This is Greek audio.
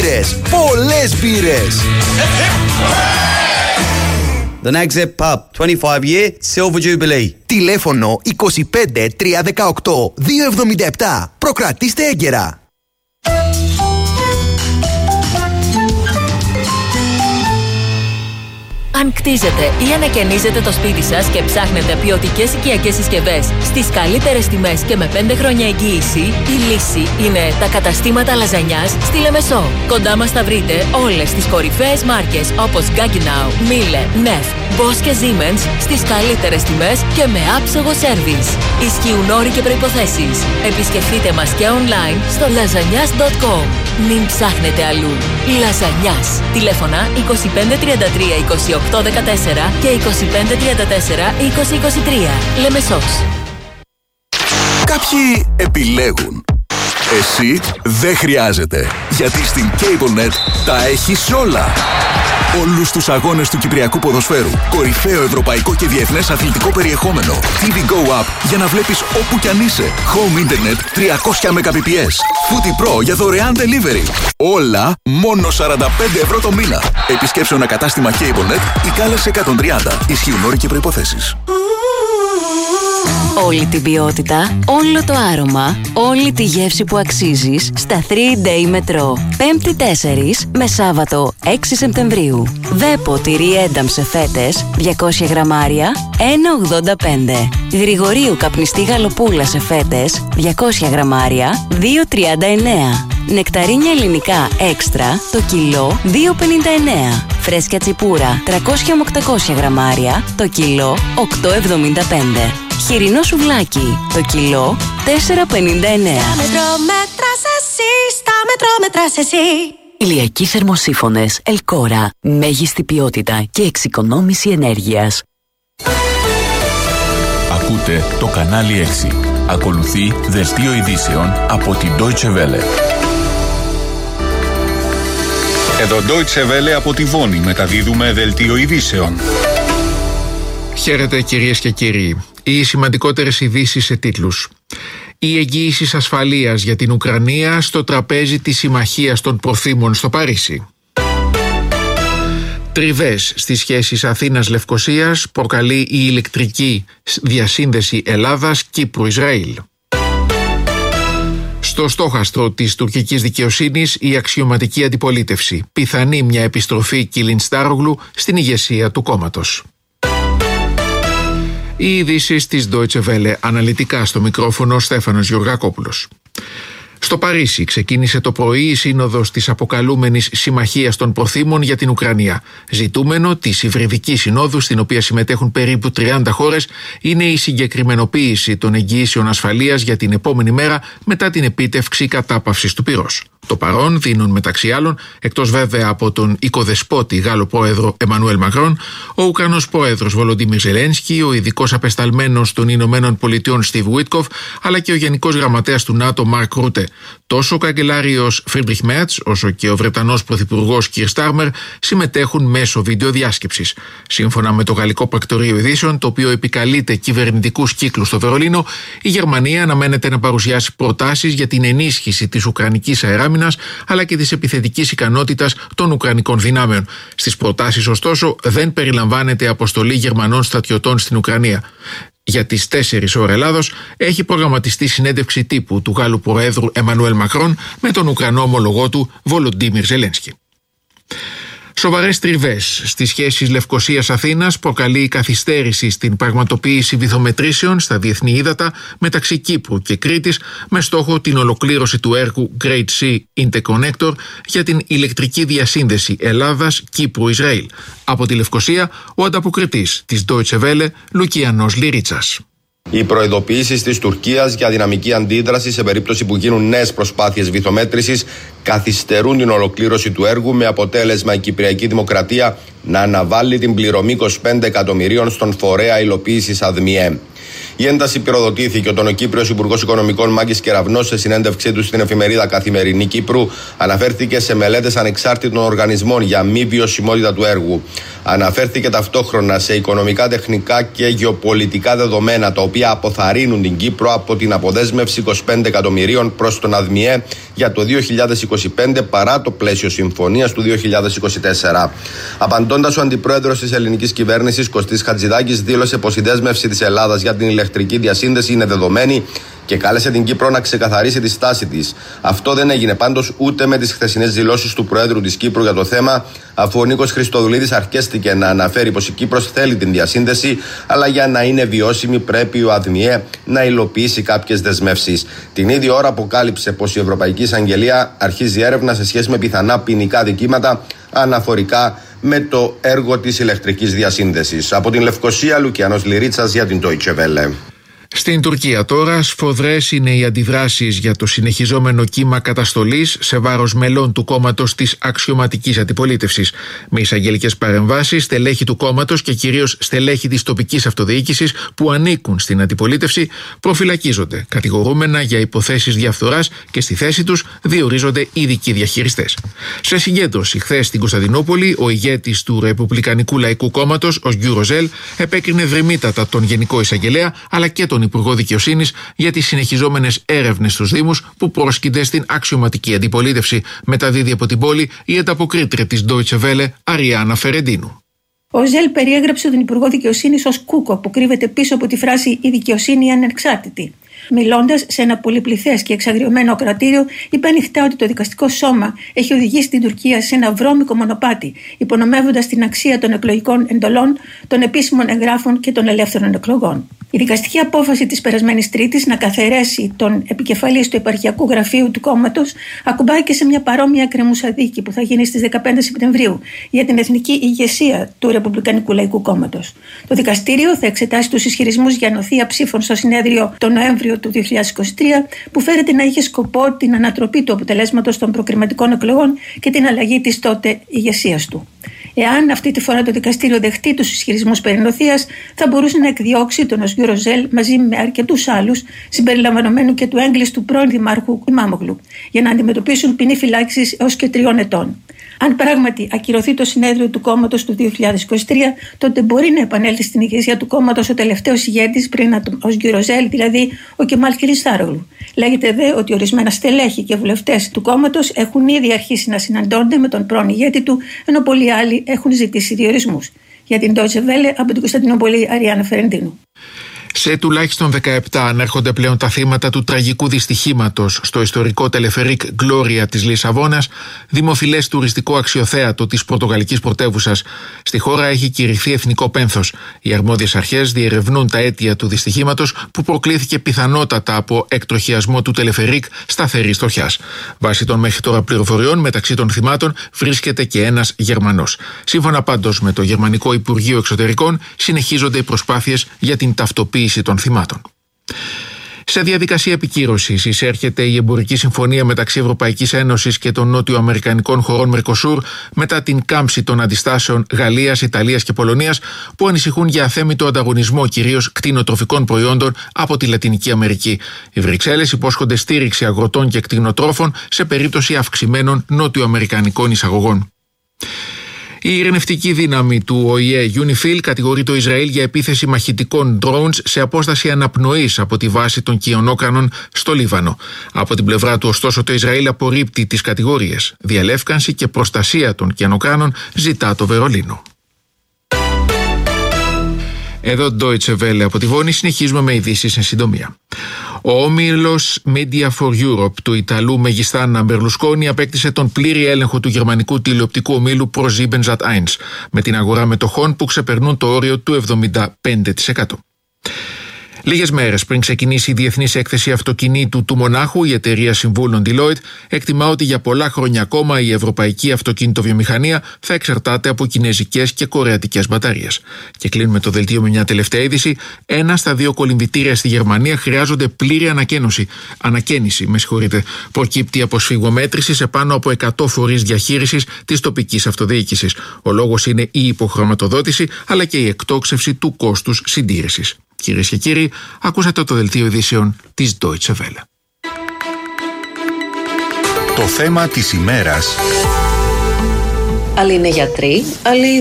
Πολλές μπύρες. The Nags Head Pub, 25 year Silver Jubilee. Τηλέφωνο 25 318 277. Προκρατήστε έγκαιρα. Αν κτίζετε ή ανακαινίζετε το σπίτι σας και ψάχνετε ποιοτικές οικιακές συσκευές στις καλύτερες τιμές και με 5 χρόνια εγγύηση, η λύση είναι τα καταστήματα λαζανιάς στη Λεμεσό. Κοντά μας θα βρείτε όλες τις κορυφαίες μάρκες όπως Gaggenau, Miele, Neff, Bosch και Siemens στις καλύτερες τιμές και με άψογο σέρβις. Ισχύουν όροι και προϋποθέσεις. Επισκεφτείτε μας και online στο lasagnas.com. Μην ψάχνετε αλλού. Λαζανιάς. Τηλέφωνα 25 33 28 14 και 25 34 20 23. Λεμεσός. Κάποιοι επιλέγουν. Εσύ δεν χρειάζεται. Γιατί στην CableNet τα έχεις όλα. Όλους τους αγώνες του Κυπριακού ποδοσφαίρου, κορυφαίο ευρωπαϊκό και διεθνές αθλητικό περιεχόμενο, TV Go App για να βλέπεις όπου κι αν είσαι, Home Internet 300 Mbps, Footy Pro για δωρεάν delivery. Όλα μόνο 45 ευρώ το μήνα. Επισκέψου ένα κατάστημα CableNet ή κάλεσε 130. Ισχύουν όροι και προϋποθέσεις. Όλη την ποιότητα, όλο το άρωμα, όλη τη γεύση που αξίζεις στα 3-Day Metro. 5η 4 με Σάββατο 6 Σεπτεμβρίου. Δέπο τυρί ένταμ σε φέτες 200 γραμμάρια 1,85. Γρηγορίου καπνιστή γαλοπούλα σε φέτες 200 γραμμάρια 2,39. Νεκταρίνια ελληνικά έξτρα το κιλό 2,59. Φρέσκια τσιπούρα 300 με 800 γραμμάρια το κιλό 8,75. Χοιρινό σουβλάκι το κιλό 4,59. Στα μετρό μέτρας εσύ, στα μετρό μετράς εσύ. Ηλιακοί θερμοσύφωνες Ελκόρα. Μέγιστη ποιότητα και εξοικονόμηση ενέργειας. Ακούτε το κανάλι 6. Ακολουθεί δελτίο ειδήσεων από την Deutsche Welle. Εδώ Deutsche Welle από τη Βόνη μεταδίδουμε δελτίο ειδήσεων. Χαίρετε κυρίες και κύριοι. Οι σημαντικότερες ειδήσεις σε τίτλους. Οι εγγύησεις ασφαλείας για την Ουκρανία στο τραπέζι της συμμαχίας των προθήμων στο Παρίσι. Τριβές στις σχέσεις Αθήνας-Λευκωσίας προκαλεί η ηλεκτρική διασύνδεση Ελλάδας-Κύπρου-Ισραήλ. Στο στόχαστρο της τουρκικής δικαιοσύνης η αξιωματική αντιπολίτευση. Πιθανή μια επιστροφή Κιλινστάρογλου στην ηγεσία του κόμματος. Οι ειδήσεις της Deutsche Welle, αναλυτικά στο μικρόφωνο Στέφανος Γεωργακόπουλος. Στο Παρίσι ξεκίνησε το πρωί η σύνοδος της αποκαλούμενης Συμμαχίας των Προθήμων για την Ουκρανία. Ζητούμενο της υβριδικής συνόδου, στην οποία συμμετέχουν περίπου 30 χώρες, είναι η συγκεκριμενοποίηση των εγγυήσεων ασφαλείας για την επόμενη μέρα μετά την επίτευξη κατάπαυσης του πυρός. Το παρόν δίνουν μεταξύ άλλων, εκτός βέβαια από τον οικοδεσπότη Γάλλο πρόεδρο Εμμανουέλ Μακρόν, ο Ουκρανός πρόεδρος Βολοντίμιρ Ζελένσκι, ο ειδικός απεσταλμένος των Ηνωμένων Πολιτειών Στιβ Βίτκοφ, αλλά και ο γενικός γραμματέας του ΝΑΤΟ Μαρκ Ρούτε. Τόσο ο καγκελάριος Φρίντριχ Μέρτς όσο και ο Βρετανός πρωθυπουργός Κιρ Στάρμερ συμμετέχουν μέσω βιντεοδιάσκεψης. Σύμφωνα με το γαλλικό πρακτορείο ειδήσεων, το οποίο επικαλείται κυβερνητικούς κύκλους στο Βερολίνο, η Γερμανία αναμένεται να παρουσιάσει προτάσεις για την ενίσχυση της ουκρανικής αεράμινας αλλά και της επιθετικής ικανότητας των ουκρανικών δυνάμεων. Στις προτάσεις, ωστόσο, δεν περιλαμβάνεται αποστολή Γερμανών στρατιωτών στην Ουκρανία. Για τις 4 ώρες Ελλάδος έχει προγραμματιστεί συνέντευξη τύπου του Γάλλου Προέδρου Εμμανουέλ Μακρόν με τον Ουκρανό ομολογό του Βολοντίμιρ Ζελένσκι. Σοβαρές τριβές στις σχέσεις Λευκωσίας-Αθήνας προκαλεί η καθυστέρηση στην πραγματοποίηση βυθομετρήσεων στα διεθνή ύδατα μεταξύ Κύπρου και Κρήτης με στόχο την ολοκλήρωση του έργου Great Sea Interconnector για την ηλεκτρική διασύνδεση Ελλάδας-Κύπρου-Ισραήλ. Από τη Λευκωσία, ο ανταποκριτής της Deutsche Welle, Λουκιανός Λυρίτσας. Οι προειδοποιήσεις της Τουρκίας για δυναμική αντίδραση σε περίπτωση που γίνουν νέες προσπάθειες βυθομέτρησης καθυστερούν την ολοκλήρωση του έργου, με αποτέλεσμα η Κυπριακή Δημοκρατία να αναβάλει την πληρωμή 25 εκατομμυρίων στον φορέα υλοποίησης ΑΔΜΙΕ. Η ένταση πυροδοτήθηκε όταν ο Κύπριος Υπουργός Οικονομικών Μάκης Κεραυνός, σε συνέντευξή του στην εφημερίδα Καθημερινή Κύπρου, αναφέρθηκε σε μελέτες ανεξάρτητων οργανισμών για μη βιωσιμότητα του έργου. Αναφέρθηκε ταυτόχρονα σε οικονομικά, τεχνικά και γεωπολιτικά δεδομένα, τα οποία αποθαρρύνουν την Κύπρο από την αποδέσμευση 25 εκατομμυρίων προς τον ΑΔΜΙΕ για το 2025 παρά το πλαίσιο συμφωνίας του 2024. Απαντώντας, ο αντιπρόεδρος της ελληνικής κυβέρνησης, Κωστής Χατζηδάκης, δήλωσε πως η δέσμευση της Ελλάδας για την ηλεκτρική διασύνδεση είναι δεδομένη και κάλεσε την Κύπρο να ξεκαθαρίσει τη στάση της. Αυτό δεν έγινε πάντως ούτε με τις χθεσινές δηλώσεις του Προέδρου της Κύπρου για το θέμα, αφού ο Νίκος Χριστοδουλίδης αρκέστηκε να αναφέρει πως η Κύπρος θέλει την διασύνδεση, αλλά για να είναι βιώσιμη πρέπει ο ΑΔΜΙΕ να υλοποιήσει κάποιες δεσμεύσεις. Την ίδια ώρα αποκάλυψε πως η Ευρωπαϊκή Εισαγγελία αρχίζει έρευνα σε σχέση με πιθανά ποινικά δικήματα αναφορικά με το έργο της ηλεκτρικής διασύνδεσης. Από την Λευκοσία, Λουκιανός Λυρίτσας για την Deutsche Welle. Στην Τουρκία τώρα, σφοδρές είναι οι αντιδράσεις για το συνεχιζόμενο κύμα καταστολής σε βάρος μελών του κόμματος της αξιωματικής αντιπολίτευσης. Με εισαγγελικές παρεμβάσεις, στελέχη του κόμματος και κυρίως στελέχη της τοπικής αυτοδιοίκησης που ανήκουν στην αντιπολίτευση προφυλακίζονται, κατηγορούμενα για υποθέσεις διαφθοράς, και στη θέση τους διορίζονται ειδικοί διαχειριστές. Σε συγκέντρωση χθες στην Κωνσταντινούπολη, ο ηγέτης του Ρεπουμπλικανικού Λαϊκού Κόμματος, ο Γιου Ροζέλ, επέκρινε δρυμύτατα τον Γενικό Εισαγγελέα αλλά και τον Υπουργό Δικαιοσύνης για τις συνεχιζόμενες έρευνες στους Δήμους που πρόσκυνται στην αξιωματική αντιπολίτευση. Μεταδίδει από την πόλη η ανταποκρίτρια της Deutsche Welle, Αριάννα Φερεντίνου. Ο Ζέλ περιέγραψε τον Υπουργό Δικαιοσύνης ως κούκο που κρύβεται πίσω από τη φράση «Η δικαιοσύνη είναι ανεξάρτητη». Μιλώντας σε ένα πολυπληθές και εξαγριωμένο κρατήριο, είπε ανοιχτά ότι το δικαστικό σώμα έχει οδηγήσει την Τουρκία σε ένα βρώμικο μονοπάτι, υπονομεύοντας την αξία των εκλογικών εντολών, των επίσημων εγγράφων και των ελεύθερων εκλογών. Η δικαστική απόφαση της περασμένης Τρίτης να καθαιρέσει τον επικεφαλής του επαρχιακού γραφείου του κόμματος ακουμπάει και σε μια παρόμοια κρεμούσα δίκη που θα γίνει στις 15 Σεπτεμβρίου για την εθνική ηγεσία του Ρεπουμπλικανικού Λαϊκού Κόμματος. Το δικαστήριο θα εξετάσει τους ισχυρισμούς για νοθεία ψήφων στο συνέδριο τον Νοέμβριο του 2023, που φέρεται να είχε σκοπό την ανατροπή του αποτελέσματος των προκριματικών εκλογών και την αλλαγή της τότε ηγεσίας του. Εάν αυτή τη φορά το δικαστήριο δεχτεί τους ισχυρισμούς περί νοθείας, θα μπορούσε να εκδιώξει τον Οσγιού Ροζέλ μαζί με αρκετούς άλλους, συμπεριλαμβανομένου και του έγκλειστου πρώην δημάρχου Ημάμογλου, για να αντιμετωπίσουν ποινή φυλάκισης έως και 3 ετών. Αν πράγματι ακυρωθεί το συνέδριο του κόμματος του 2023, τότε μπορεί να επανέλθει στην ηγεσία του κόμματος ο τελευταίος ηγέτης πριν από τον Οσγιού Ροζέλ, δηλαδή ο Κεμάλ Κιλισδάρογλου. Λέγεται δε ότι ορισμένα στελέχη και βουλευτές του κόμματος έχουν ήδη αρχίσει να συναντώνται με τον πρώην ηγέτη του, ενώ πολλοί άλλοι έχουν ζητήσει διορισμούς. Για την Deutsche Welle, από την Κωνσταντινούπολη, Αριάννα Φερεντίνου. Σε τουλάχιστον 17 ανέρχονται πλέον τα θύματα του τραγικού δυστυχήματος στο ιστορικό τελεφερίκ Γκλόρια της Λισαβόνας, δημοφιλές τουριστικό αξιοθέατο της πορτογαλικής πρωτεύουσας. Στη χώρα έχει κηρυχθεί εθνικό πένθος. Οι αρμόδιες αρχές διερευνούν τα αίτια του δυστυχήματος, που προκλήθηκε πιθανότατα από εκτροχιασμό του τελεφερίκ σταθερής τροχιάς. Βάσει των μέχρι τώρα πληροφοριών, μεταξύ των θυμάτων βρίσκεται και ένας Γερμανός. Σύμφωνα πάντως με το Γερμανικό Υπουργείο Εξωτερικών, συνεχίζονται οι προσπάθειες για την ταυτοποίηση των θυμάτων. Σε διαδικασία επικύρωσης εισέρχεται η εμπορική συμφωνία μεταξύ Ευρωπαϊκής Ένωσης και των νότιο-αμερικανικών χωρών Μερκοσούρ μετά την κάμψη των αντιστάσεων Γαλλίας, Ιταλίας και Πολωνίας, που ανησυχούν για αθέμητο ανταγωνισμό κυρίως κτηνοτροφικών προϊόντων από τη Λατινική Αμερική. Οι Βρυξέλλες υπόσχονται στήριξη αγροτών και κτηνοτρόφων σε περίπτωση αυξημένων νότιο-αμερικανικών εισαγωγών. Η ειρηνευτική δύναμη του ΟΗΕ UNIFIL κατηγορεί το Ισραήλ για επίθεση μαχητικών drones σε απόσταση αναπνοής από τη βάση των Κυανόκρανων στο Λίβανο. Από την πλευρά του, ωστόσο, το Ισραήλ απορρίπτει τις κατηγορίες. Διαλεύκανση και προστασία των Κυανόκρανων ζητά το Βερολίνο. Εδώ Deutsche Welle από τη Βόνη, συνεχίζουμε με ειδήσεις εν συντομία. Ο όμιλος Media for Europe του Ιταλού Μεγιστάνα Μπερλουσκόνη απέκτησε τον πλήρη έλεγχο του γερμανικού τηλεοπτικού ομίλου ProSiebenSat.1 με την αγορά μετοχών που ξεπερνούν το όριο του 75%. Λίγες μέρες πριν ξεκινήσει η Διεθνής Έκθεση Αυτοκινήτου του Μονάχου, η εταιρεία συμβούλων Deloitte εκτιμά ότι για πολλά χρόνια ακόμα η ευρωπαϊκή αυτοκινητοβιομηχανία θα εξαρτάται από κινεζικές και κορεατικές μπαταρίες. Και κλείνουμε το δελτίο με μια τελευταία είδηση. 1 στα 2 κολυμβητήρια στη Γερμανία χρειάζονται πλήρη ανακαίνιση. Προκύπτει από σφιγμομέτρηση σε πάνω από 100 φορείς διαχείρισης της τοπικής αυτοδιοίκησης. Ο λόγος είναι η υποχρηματοδότηση αλλά και η εκτόξευση του κόστους συντήρησης. Κυρίες και κύριοι, ακούσατε το δελτίο ειδήσεων της Deutsche Welle. Το θέμα της ημέρας. Άλλοι είναι γιατροί, άλλοι